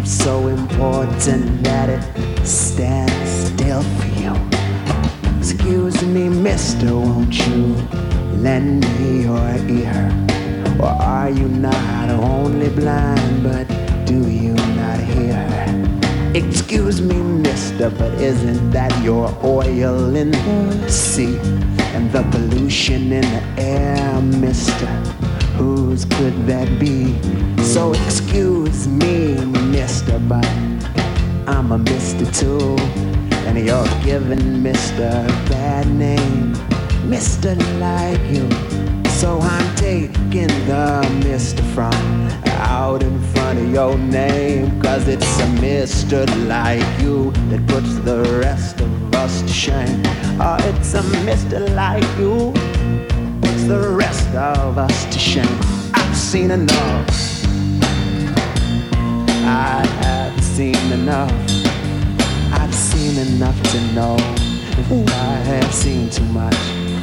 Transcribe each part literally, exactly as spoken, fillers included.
so important that it stands still for you. Excuse me, mister, won't you lend me your ear? Or are you not only blind, but do you not hear? Excuse me, mister, but isn't that your oil in the sea? And the pollution in the air, mister, whose could that be? So excuse me, mister, but I'm a mister too. And you're giving mister a bad name, mister like you. So I'm taking the mister from out in front of your name, 'cause it's a mister like you that puts the rest of us to shame. Oh, it's a mister like you puts the rest of us to shame. I've seen enough, I have seen enough. I've seen enough to know that I have seen too much.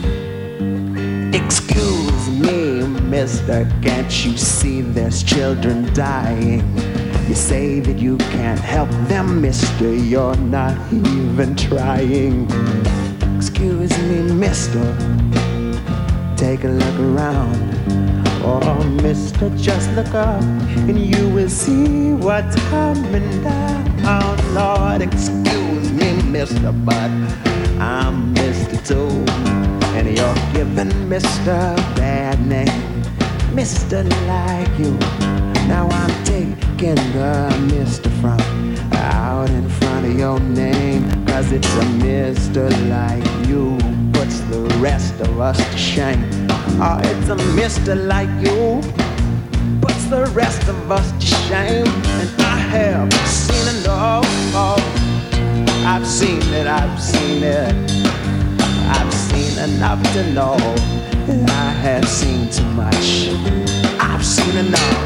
Excuse me, mister, can't you see there's children dying? You say that you can't help them, mister, you're not even trying. Excuse me, mister, take a look around. Oh, mister, just look up and you will see what's coming down. Lord, excuse me, mister, but I'm mister too. And you're giving mister a bad name, mister like you. Now I'm taking the mister from out in front of your name, 'cause it's a mister like you puts the rest of us to shame. Oh, it's a mister like you puts the rest of us to shame. And I have seen enough. Oh, I've seen it, I've seen it. I've seen enough to know that I have seen too much. I've seen enough.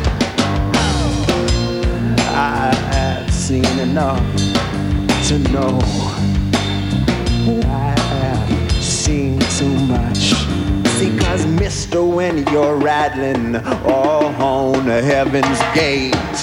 I have seen enough to know that I have seen too much. See, 'cause mister, when you're rattling all on heaven's gate,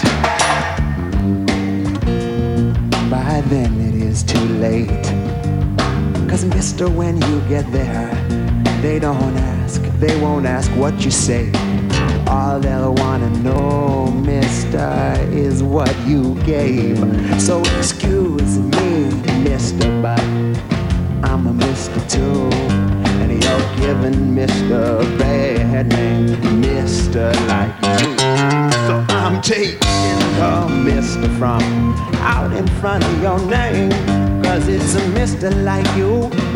by then it is too late. 'Cause mister, when you get there, they don't ask, they won't ask what you say. All they'll wanna know, mister, is what you gave. So excuse me, mister, but I'm a mister too. And you're giving mister a bad name, mister like you. So I'm taking the mister from out in front of your name, 'cause it's a mister like you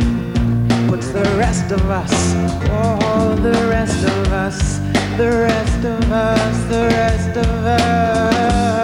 puts the rest of us, oh, the rest of us, the rest of us, the rest of us.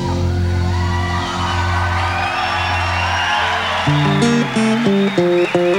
Thank you.